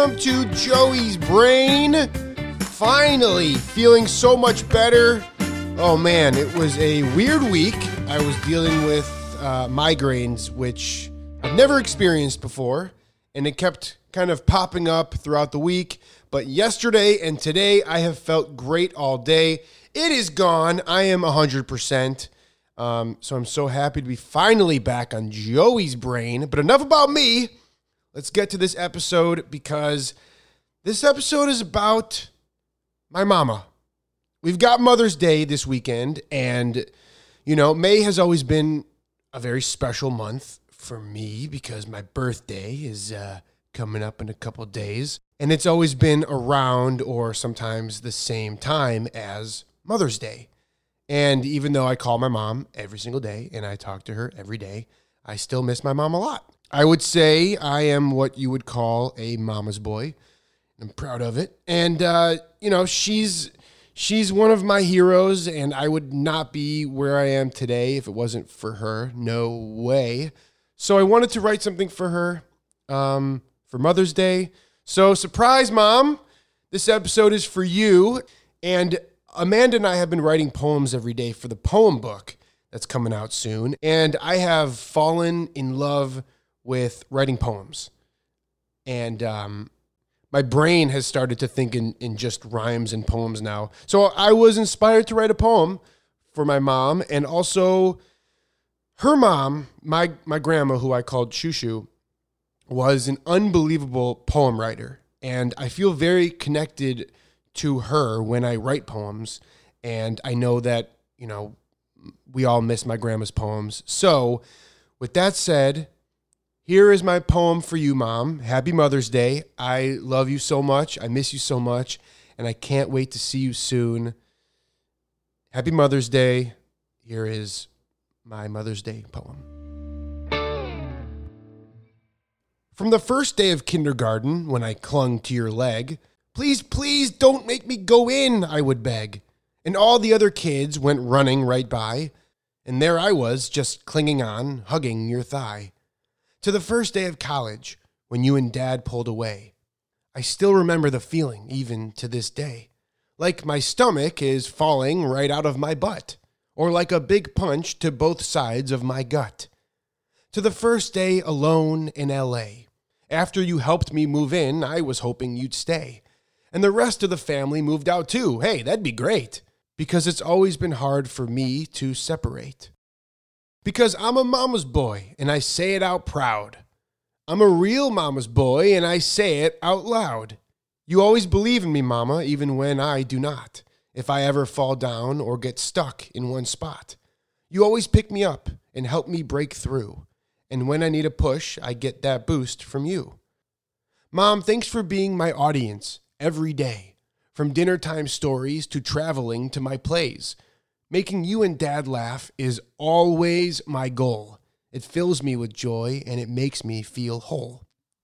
Welcome to Joey's Brain. Finally, feeling so much better. Oh man, it was a weird week. I was dealing with migraines, which I've never experienced before, and it kept kind of popping up throughout the week. But yesterday and today, I have felt great all day. It is gone. I am 100%. So I'm so happy to be finally back on Joey's Brain. But enough about me. Let's get to this episode because this episode is about my mama. We've got Mother's Day this weekend, and, you know, May has always been a very special month for me because my birthday is coming up in a couple days, and it's always been around or sometimes the same time as Mother's Day. And even though I call my mom every single day and I talk to her every day, I still miss my mom a lot. I would say I am what you would call a mama's boy. I'm proud of it. And, you know, she's one of my heroes, and I would not be where I am today if it wasn't for her. No way. So I wanted to write something for her for Mother's Day. So surprise, Mom. This episode is for you. And Amanda and I have been writing poems every day for the poem book that's coming out soon. And I have fallen in love with writing poems. And my brain has started to think in just rhymes and poems now. So I was inspired to write a poem for my mom, and also her mom, my grandma, who I called Shushu, was an unbelievable poem writer. And I feel very connected to her when I write poems. And I know that, you know, we all miss my grandma's poems. So with that said, here is my poem for you, Mom. Happy Mother's Day. I love you so much. I miss you so much. And I can't wait to see you soon. Happy Mother's Day. Here is my Mother's Day poem. From the first day of kindergarten, when I clung to your leg, please, please don't make me go in, I would beg. And all the other kids went running right by. And there I was, just clinging on, hugging your thigh. To the first day of college, when you and Dad pulled away. I still remember the feeling, even to this day. Like my stomach is falling right out of my butt, or like a big punch to both sides of my gut. To the first day alone in L.A. After you helped me move in, I was hoping you'd stay. And the rest of the family moved out too. Hey, that'd be great. Because it's always been hard for me to separate. Because I'm a mama's boy, and I say it out proud. I'm a real mama's boy, and I say it out loud. You always believe in me, Mama, even when I do not. If I ever fall down or get stuck in one spot. You always pick me up and help me break through. And when I need a push, I get that boost from you. Mom, thanks for being my audience every day. From dinner time stories to traveling to my plays. Making you and Dad laugh is always my goal. It fills me with joy and it makes me feel whole.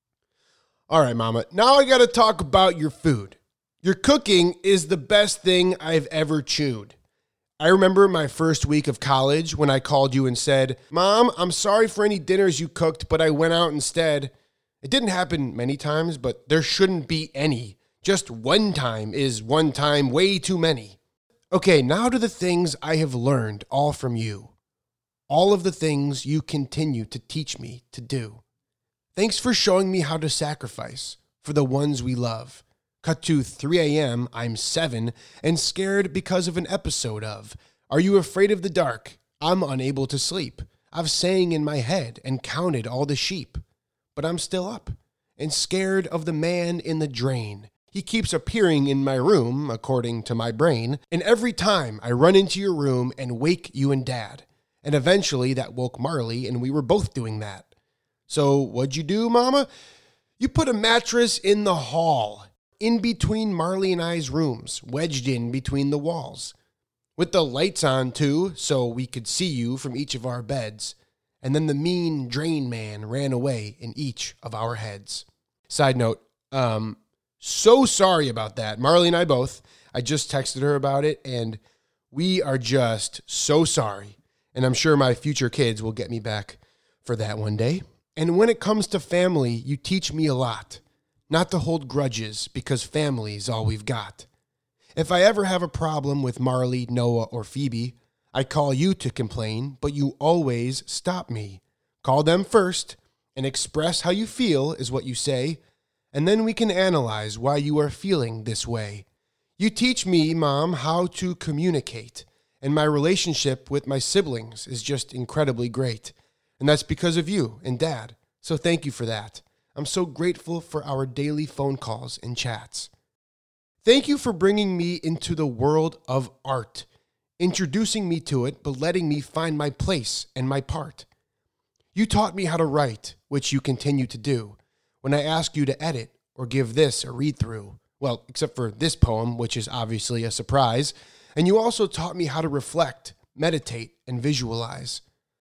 All right, Mama, now I got to talk about your food. Your cooking is the best thing I've ever chewed. I remember my first week of college when I called you and said, Mom, I'm sorry for any dinners you cooked, but I went out instead. It didn't happen many times, but there shouldn't be any. Just one time is one time way too many. Okay, now to the things I have learned all from you. All of the things you continue to teach me to do. Thanks for showing me how to sacrifice for the ones we love. Cut to 3 a.m., I'm 7, and scared because of an episode of Are You Afraid of the Dark? I'm unable to sleep. I've sang in my head and counted all the sheep. But I'm still up and scared of the man in the drain. He keeps appearing in my room, according to my brain, and every time I run into your room and wake you and Dad. And eventually that woke Marley, and we were both doing that. So what'd you do, Mama? You put a mattress in the hall, in between Marley and I's rooms, wedged in between the walls. With the lights on, too, so we could see you from each of our beds. And then the mean drain man ran away in each of our heads. Side note, so sorry about that. Marley and I both. I just texted her about it, and we are just so sorry. And I'm sure my future kids will get me back for that one day. And when it comes to family, you teach me a lot. not to hold grudges because family's all we've got. If I ever have a problem with Marley, Noah, or Phoebe, I call you to complain, but you always stop me. Call them first and express how you feel is what you say, and then we can analyze why you are feeling this way. You teach me, Mom, how to communicate, and my relationship with my siblings is just incredibly great. And that's because of you and Dad. So thank you for that. I'm so grateful for our daily phone calls and chats. Thank you for bringing me into the world of art, introducing me to it, but letting me find my place and my part. You taught me how to write, which you continue to do, when I ask you to edit or give this a read-through. Well, except for this poem, which is obviously a surprise. And you also taught me how to reflect, meditate, and visualize.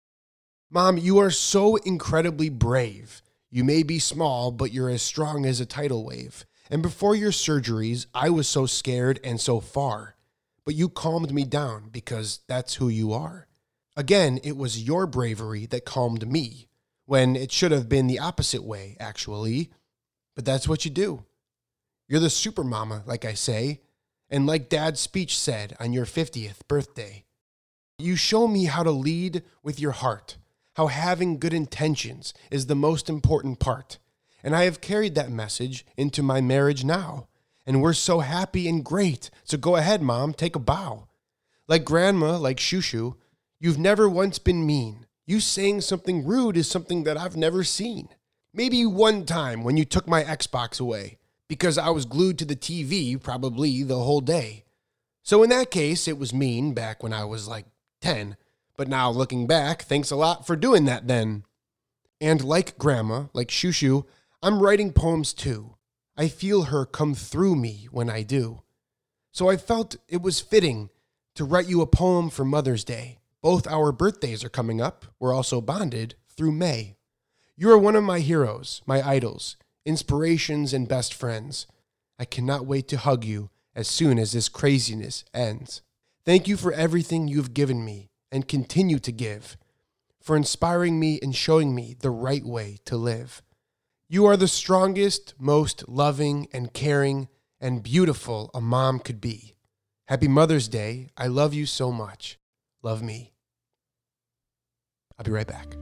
Mom, you are so incredibly brave. You may be small, but you're as strong as a tidal wave. And before your surgeries, I was so scared and so far. But you calmed me down because that's who you are. Again, it was your bravery that calmed me, when it should have been the opposite way, actually. But that's what you do. You're the super mama, like I say, and like Dad's speech said on your 50th birthday. You show me how to lead with your heart, how having good intentions is the most important part. And I have carried that message into my marriage now. And we're so happy and great. So go ahead, Mom, take a bow. Like Grandma, like Shushu, you've never once been mean. You saying something rude is something that I've never seen. Maybe one time when you took my Xbox away, because I was glued to the TV probably the whole day. So in that case, it was mean back when I was like 10. But now looking back, thanks a lot for doing that then. And like Grandma, like Shushu, I'm writing poems too. I feel her come through me when I do. So I felt it was fitting to write you a poem for Mother's Day. Both our birthdays are coming up. We're also bonded through May. You are one of my heroes, my idols, inspirations, and best friends. I cannot wait to hug you as soon as this craziness ends. Thank you for everything you've given me and continue to give, for inspiring me and showing me the right way to live. You are the strongest, most loving and caring and beautiful a mom could be. Happy Mother's Day. I love you so much. Love me. I'll be right back.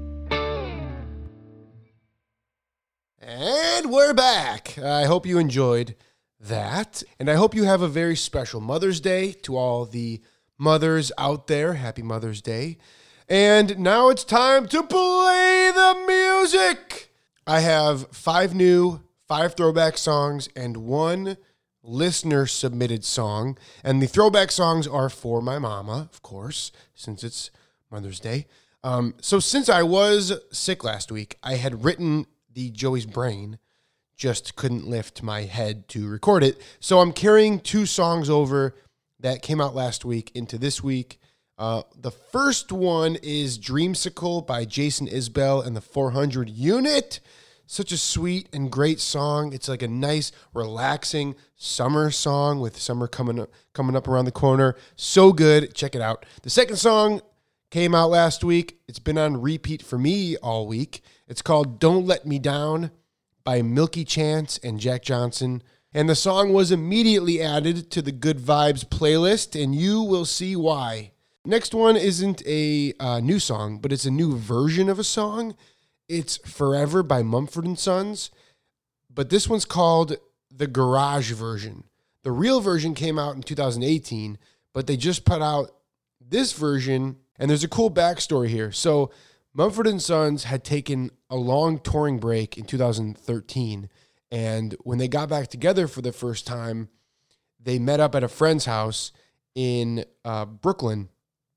And we're back. I hope you enjoyed that. And I hope you have a very special Mother's Day to all the mothers out there. Happy Mother's Day. And now it's time to play the music. I have 5 throwback songs and 1 listener submitted song. And the throwback songs are for my mama, of course, since it's Mother's Day. So since I was sick last week, I had written the Joey's Brain, just couldn't lift my head to record it. So I'm carrying 2 songs over that came out last week into this week. The first one is Dreamsicle by Jason Isbell and the 400 Unit. Such a sweet and great song. It's like a nice, relaxing summer song with summer coming up around the corner. So good. Check it out. The second song came out last week. It's been on repeat for me all week. It's called Don't Let Me Down by Milky Chance and Jack Johnson. And the song was immediately added to the Good Vibes playlist, and you will see why. Next one isn't a new song, but it's a new version of a song. It's Forever by Mumford & Sons, but this one's called the Garage version. The real version came out in 2018, but they just put out this version, and there's a cool backstory here. So Mumford & Sons had taken a long touring break in 2013, and when they got back together for the first time, they met up at a friend's house in Brooklyn,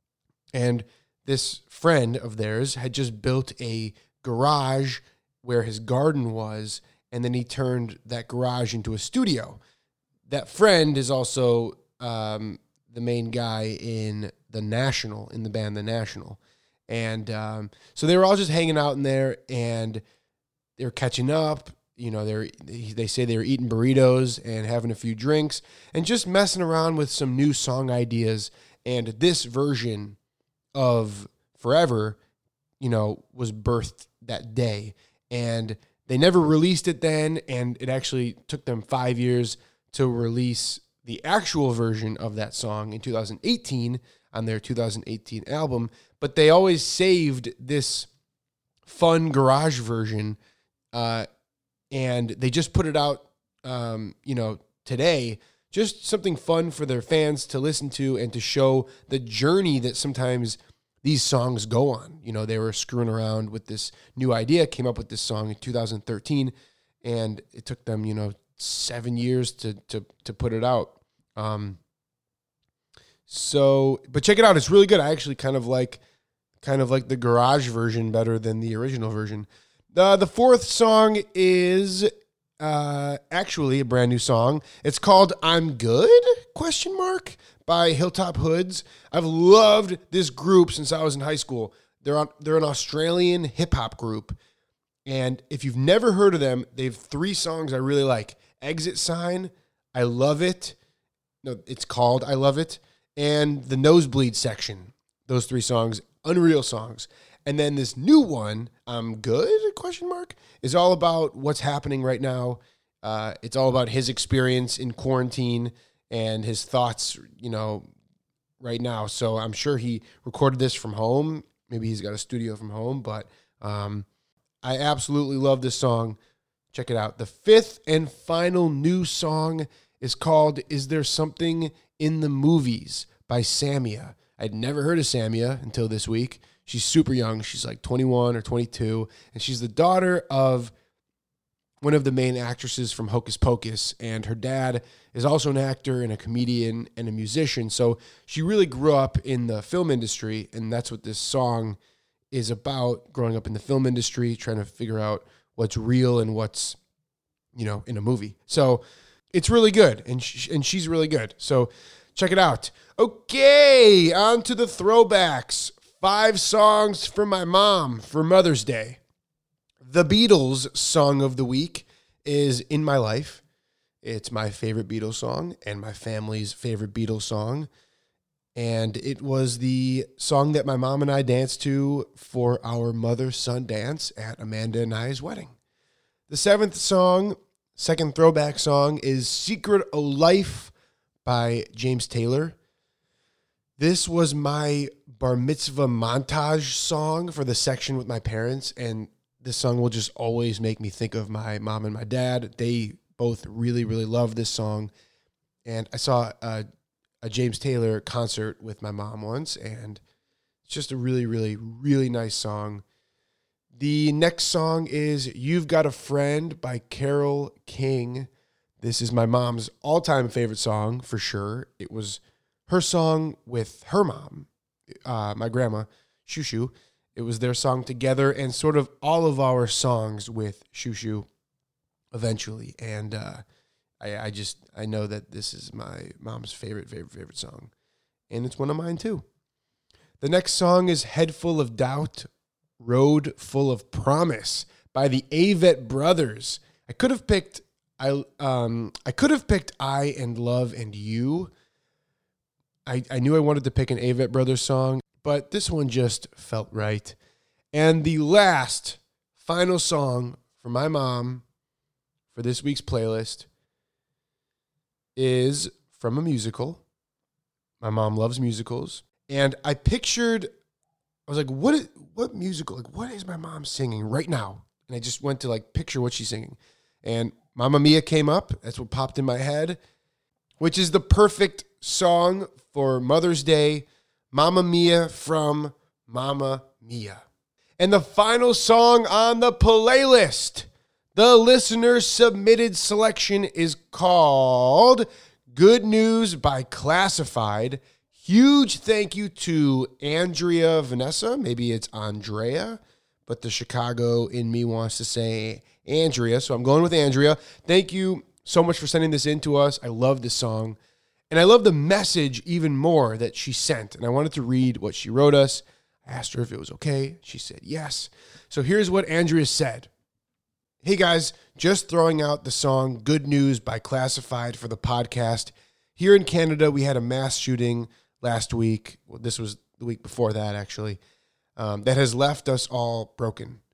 and this friend of theirs had just built a garage where his garden was, and then he turned that garage into a studio. That friend is also the main guy in The National, in the band The National. And so they were all just hanging out in there, and they were catching up. You know, they say they were eating burritos and having a few drinks and just messing around with some new song ideas. And this version of Forever, you know, was birthed that day. And They never released it then, and it actually took them 5 years to release the actual version of that song in 2018 on their 2018 album. But they always saved this fun garage version, and they just put it out, today. Just something fun for their fans to listen to and to show the journey that sometimes these songs go on. They were screwing around with this new idea, came up with this song in 2013, and it took them, 7 years to put it out. But check it out. It's really good. I actually kind of like the garage version better than the original version. The fourth song is actually a brand new song. It's called "I'm Good?" by Hilltop Hoods. I've loved this group since I was in high school. They're an Australian hip hop group, and if you've never heard of them, they have 3 songs I really like. "Exit Sign," I love it. No, it's called "I Love It," and "The Nosebleed Section." Those 3 songs, unreal songs. And then this new one, "I'm Good?" is all about what's happening right now. It's all about his experience in quarantine and his thoughts, right now. So I'm sure he recorded this from home. Maybe he's got a studio from home, but I absolutely love this song. Check it out. The 5th and final new song is called "Is There Something in the Movies" by Samia. I'd never heard of Samia until this week. She's super young. She's like 21 or 22, and she's the daughter of one of the main actresses from Hocus Pocus, and her dad is also an actor and a comedian and a musician. So she really grew up in the film industry, and that's what this song is about, growing up in the film industry, trying to figure out what's real and what's, in a movie. So it's really good, and she's really good. So check it out. Okay, on to the throwbacks. 5 songs for my mom for Mother's Day. The Beatles song of the week is "In My Life." It's my favorite Beatles song and my family's favorite Beatles song. And it was the song that my mom and I danced to for our mother-son dance at Amanda and I's wedding. The 7th song, second throwback song, is "Secret o' Life" by James Taylor. This was my bar mitzvah montage song for the section with my parents, and this song will just always make me think of my mom and my dad. They both really, really love this song. And I saw a James Taylor concert with my mom once, and it's just a really, really, really nice song. The next song is "You've Got a Friend" by Carole King. This is my mom's all-time favorite song, for sure. It was her song with her mom, my grandma, Shushu. It was their song together, and sort of all of our songs with Shushu eventually. And I know that this is my mom's favorite song, and it's one of mine too. The next song is "Head Full of Doubt, Road Full of Promise" by the Avett Brothers. I could have picked "I and Love and You." I knew I wanted to pick an Avett Brothers song, but this one just felt right. And the last, final song for my mom for this week's playlist is from a musical. My mom loves musicals. And I was like, what musical? Like, what is my mom singing right now? And I just went to picture what she's singing. And Mamma Mia came up. That's what popped in my head, which is the perfect song for Mother's Day. Mamma Mia from Mamma Mia. And the final song on the playlist, the listener submitted selection, is called "Good News" by Classified. Huge thank you to Andrea Vanessa. Maybe it's Andrea, but the Chicago in me wants to say Andrea, so I'm going with Andrea. Thank you so much for sending this in to us. I love this song, and I love the message even more that she sent, and I wanted to read what she wrote us. I asked her if it was okay. She said yes. So here's what Andrea said. "Hey guys, just throwing out the song Good News by Classified for the podcast. Here in Canada, we had a mass shooting last week. Well, this was the week before that, actually, that has left us all broken.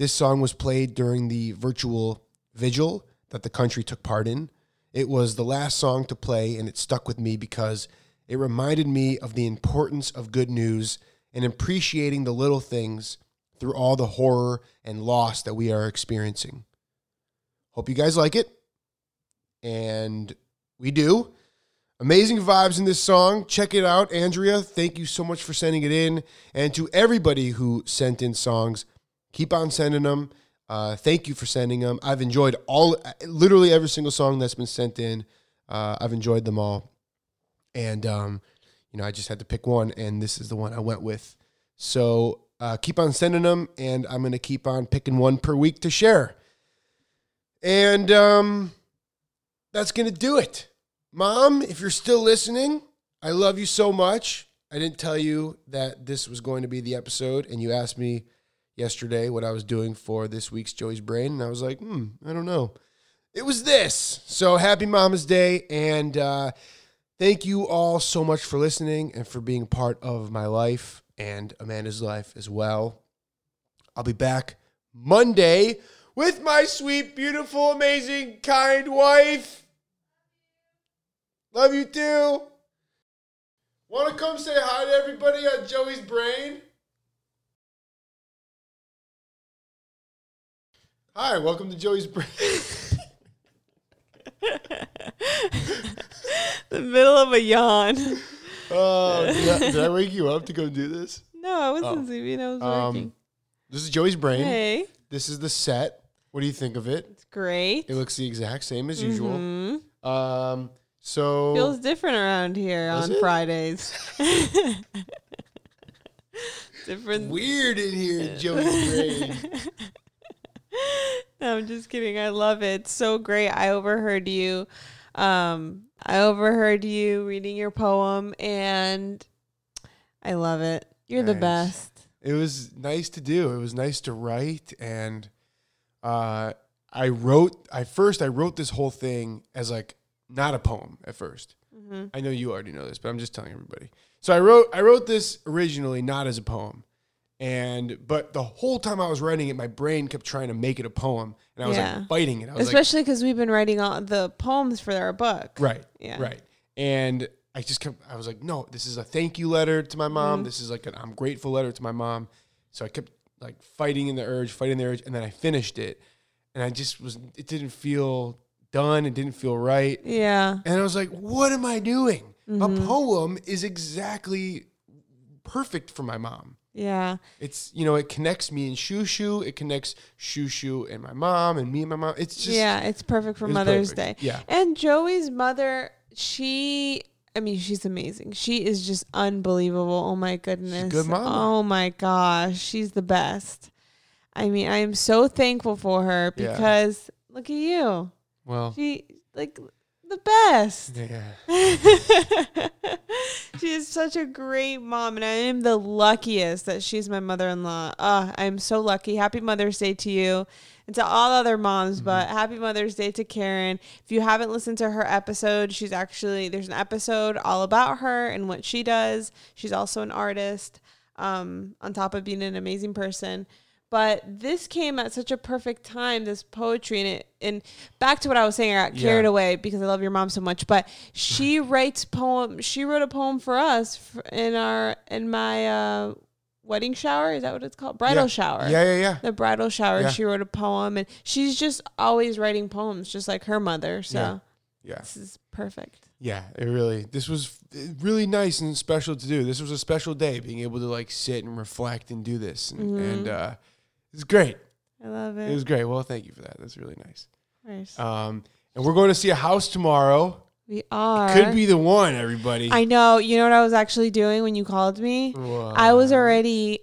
This song was played during the virtual vigil that the country took part in. It was the last song to play, and it stuck with me because it reminded me of the importance of good news and appreciating the little things through all the horror and loss that we are experiencing. Hope you guys like it. And we do. Amazing vibes in this song. Check it out. Andrea, thank you so much for sending it in. And to everybody who sent in songs, keep on sending them. Thank you for sending them. I've enjoyed literally every single song that's been sent in. I've enjoyed them all. And, I just had to pick one, and this is the one I went with. So keep on sending them, and I'm going to keep on picking one per week to share. And that's going to do it. Mom, if you're still listening, I love you so much. I didn't tell you that this was going to be the episode, and you asked me yesterday what I was doing for this week's Joey's Brain, and I was like, I don't know. It was this. So happy Mama's Day, and thank you all so much for listening and for being part of my life and Amanda's life as well. I'll be back Monday with my sweet, beautiful, amazing, kind wife. Love you too. Want to come say hi to everybody on Joey's Brain? Hi, welcome to Joey's Brain. The middle of a yawn. Oh, did I wake you up to go do this? No, I wasn't sleeping. I was working. This is Joey's Brain. Hey. This is the set. What do you think of it? It's great. It looks the exact same as usual. Mm-hmm. So feels different around here on Fridays. Different. Weird in here in Joey's Brain. No, I'm just kidding. I love it. It's so great. I overheard you. Reading your poem, and I love it. You're the best. It was nice to do. It was nice to write, and I wrote this whole thing as like not a poem at first. Mm-hmm. I know you already know this, but I'm just telling everybody. So I wrote this originally not as a poem. But the whole time I was writing it, my brain kept trying to make it a poem, and I was like fighting it. Especially because we've been writing all the poems for our book. Right. Yeah. Right. And I was like, no, this is a thank you letter to my mom. Mm-hmm. This is like an I'm grateful letter to my mom. So I kept like fighting the urge, and then I finished it, and it didn't feel done. It didn't feel right. Yeah. And I was like, what am I doing? Mm-hmm. A poem is exactly perfect for my mom. Yeah. It's, it connects me and Shushu. It connects Shushu and my mom and me and my mom. It's just. Yeah, it's perfect for Mother's Day. Yeah. And Joey's mother, she's amazing. She is just unbelievable. Oh my goodness. She's a good mama. Oh my gosh. She's the best. I am so thankful for her because look at you. Well. She, the best. Yeah. She is such a great mom, and I am the luckiest that she's my mother-in-law. I'm so lucky. Happy Mother's Day to you and to all other moms, but happy Mother's Day to Karen. If you haven't listened to her episode, there's an episode all about her and what she does. She's also an artist, on top of being an amazing person. But this came at such a perfect time, this poetry, and back to what I was saying, I got carried away because I love your mom so much. But she writes poems. She wrote a poem for us in my wedding shower. Is that what it's called? Bridal shower. Yeah. The bridal shower. Yeah. She wrote a poem, and she's just always writing poems, just like her mother. So this is perfect. Yeah, this was really nice and special to do. This was a special day, being able to sit and reflect and do this, and it's great. I love it. It was great. Well, thank you for that. That's really nice. Nice. And we're going to see a house tomorrow. We are. Could be the one, everybody. I know. You know what I was actually doing when you called me? Whoa. I was already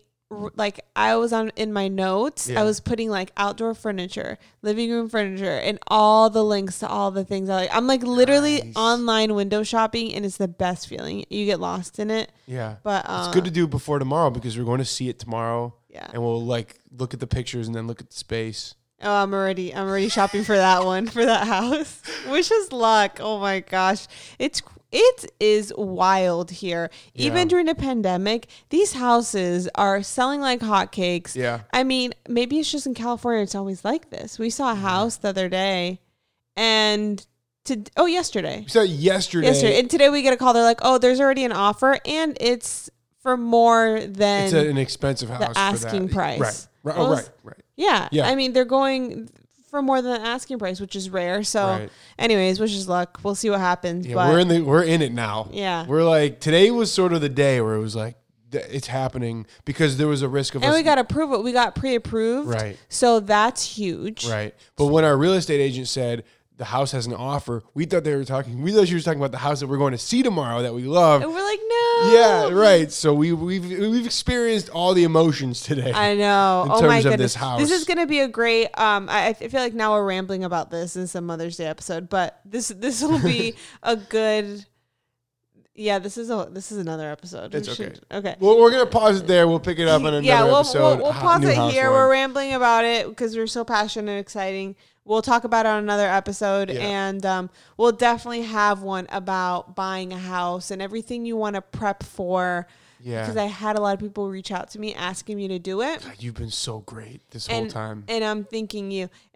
in my notes. Yeah. I was putting outdoor furniture, living room furniture, and all the links to all the things I like. I'm literally online window shopping, and it's the best feeling. You get lost in it. Yeah. But it's good to do before tomorrow because we're going to see it tomorrow. Yeah. And we'll look at the pictures and then look at the space. Oh, I'm already shopping for that one, for that house. Wish us luck. Oh my gosh. it is wild here. Yeah. Even during the pandemic, these houses are selling like hotcakes. Yeah. I mean, maybe it's just in California. It's always like this. We saw a house the other day and yesterday. So yesterday. And today we get a call. They're like, oh, there's already an offer and it's for more than It's an expensive house. the asking for that. price. Right. Well, Right. Yeah. Yeah. I mean, they're going for more than the asking price, which is rare. So anyways, wish us luck. We'll see what happens. Yeah, but we're in it now. Yeah. We're like, today was sort of the day where it was like, it's happening because there was a risk of and us. we got approved. We got pre-approved. Right. So that's huge. Right. But when our real estate agent said the house has an offer, we thought she was talking about the house that we're going to see tomorrow that we love. And we're like, no. Yeah, right. So we've experienced all the emotions today. I know. In Oh terms my of goodness. this house. This is going to be a great, I feel like now we're rambling about this in some Mother's Day episode, but this will be a good, this is another episode. It's okay. Okay. Well, we're going to pause it there. We'll pick it up in another episode. We'll pause New it House here. One. We're rambling about it because we're so passionate and exciting. We'll talk about it on another episode, and we'll definitely have one about buying a house and everything you want to prep for. Yeah. Because I had a lot of people reach out to me asking me to do it. God, you've been so great this whole time. And I'm thinking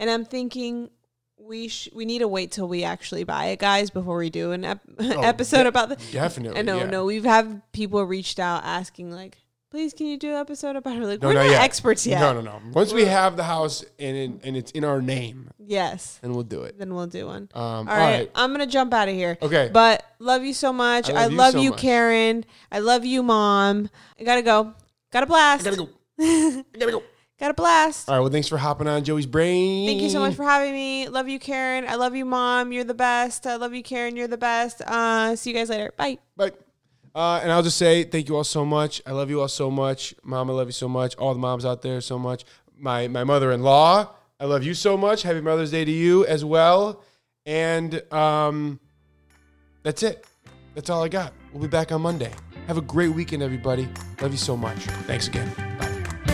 we need to wait till we actually buy it, guys, before we do an episode about this. Definitely. No, we've had people reached out asking like, please, can you do an episode about her? Like, No, we're not not yet. experts yet. No. Once we have the house and it's in our name, yes, then we'll do it. then we'll do one. All right, I'm gonna jump out of here. Okay. But love you so much. I love you, much. Karen. I love you, Mom. I gotta go. Got a blast. I gotta go. Got a blast. All right. Well, thanks for hopping on Joey's Brain. Thank you so much for having me. Love you, Karen. I love you, Mom. You're the best. I love you, Karen. You're the best. See you guys later. Bye. Bye. And I'll just say thank you all so much. I love you all so much. Mom, I love you so much. All the moms out there so much. My mother-in-law, I love you so much. Happy Mother's Day to you as well. And that's it. That's all I got. We'll be back on Monday. Have a great weekend, everybody. Love you so much. Thanks again. Bye.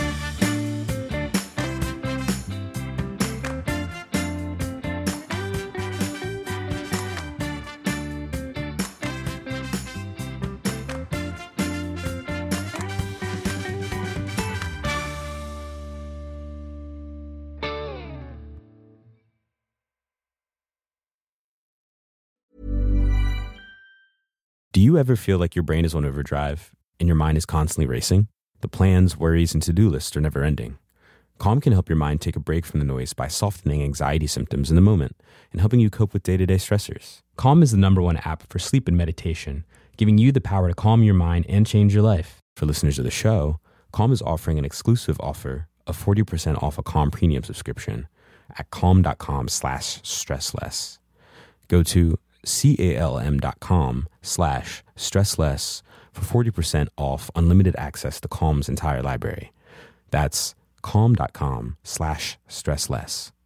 Do you ever feel like your brain is on overdrive and your mind is constantly racing? The plans, worries, and to-do lists are never ending. Calm can help your mind take a break from the noise by softening anxiety symptoms in the moment and helping you cope with day-to-day stressors. Calm is the #1 app for sleep and meditation, giving you the power to calm your mind and change your life. For listeners of the show, Calm is offering an exclusive offer of 40% off a Calm premium subscription at calm.com/stressless. Go to calm.com/stressless for 40% off unlimited access to Calm's entire library. That's calm.com/stressless.